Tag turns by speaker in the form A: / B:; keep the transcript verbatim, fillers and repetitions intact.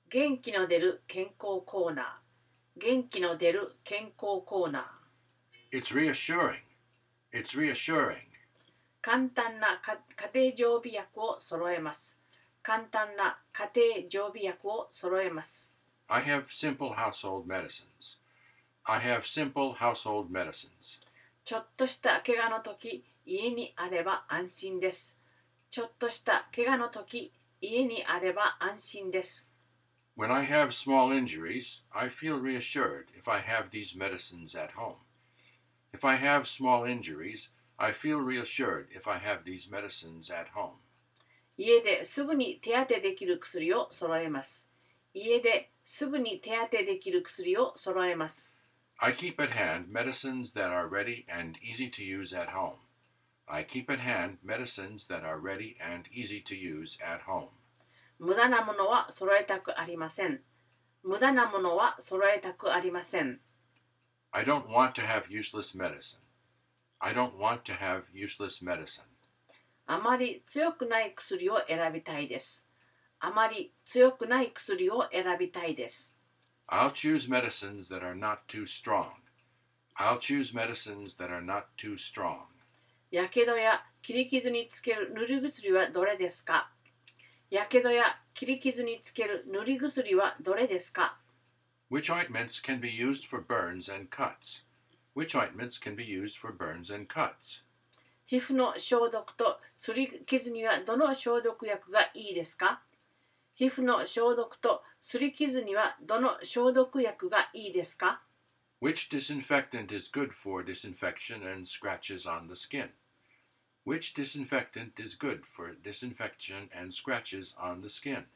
A: 元気の出る健康コーナー。元気の出る健康コーナー。
B: It's reassuring. It's reassuring.
A: 簡単な家庭常備薬を揃えます。簡単な家庭常備薬を揃えます。
B: I have simple household medicines. I have simple household medicines.
A: ちょっとした怪我の時、家にあれば安心です。ちょっとした怪我の時、家にあれば安心です。
B: When I have small injuries, I feel reassured if I have these medicines at home. If I have small injuries, I feel reassured if I have these medicines at home.
A: 家ですぐに手当てできる薬を揃えます。家ですぐに手当てできる薬を揃えます。
B: I keep at hand medicines that are ready and easy to use at home. I keep at hand medicines that are ready and easy to use at home.
A: 無駄なものは揃えたくありません。無駄なものは揃えたくありません。
B: I don't want to have useless medicine. I don't want to have useless medicine.
A: あまり強くない薬を選びたいです。あまり強くない薬を選びたいです。
B: I'll choose medicines that are not too strong. I'll choose medicines that are not too strong.
A: やけどや切り傷につける塗り薬はどれですか？やけどや切り傷につける塗り薬はどれですか？
B: Which ointments can be used for burns and cuts? Which ointments can be used for burns and cuts?
A: 皮膚の消毒とすり傷にはどの消毒薬がいいですか？皮膚の消毒とすり傷にはどの消毒薬がいいですか？
B: Which disinfectant is good for disinfection and scratches on the skin? Which disinfectant is good for disinfection and scratches on the skin?